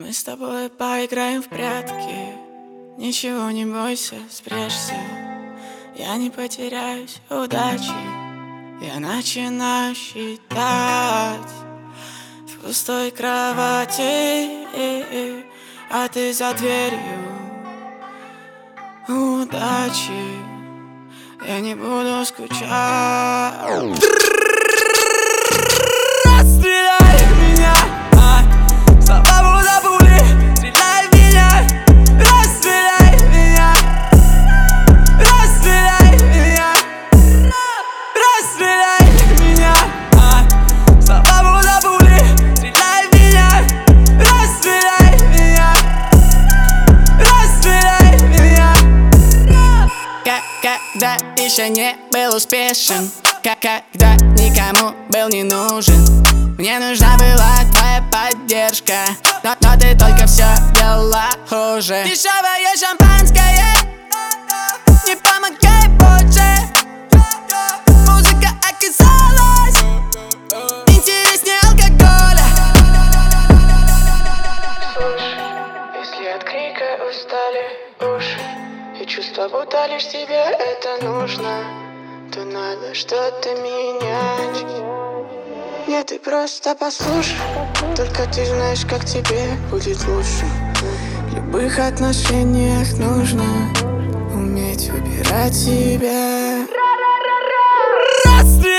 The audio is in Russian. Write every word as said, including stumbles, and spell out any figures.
Мы с тобой поиграем в прятки. Ничего не бойся, спрячься. Я не потеряюсь, удачи. Я начинаю считать в пустой кровати, а ты за дверью. Удачи, я не буду скучать. Стреляй в меня, а, слова будто пули. Стреляй в меня, расстреляй меня, расстреляй меня, расстреляй меня, а, слова будто пули. Стреляй в меня, расстреляй меня, расстреляй меня. Когда еще не был успешен, когда никому был не нужен, мне нужна была твоя поддержка, но, но ты только все делала хуже. Дешевое шампанское, не помогай больше. Музыка оказалась интереснее алкоголя. Слушай, если от крика устали уши и чувства, будто лишь тебе это нужно, то надо что-то менять. Нет, ты просто послушай, только ты знаешь, как тебе будет лучше. В любых отношениях нужно уметь выбирать себя.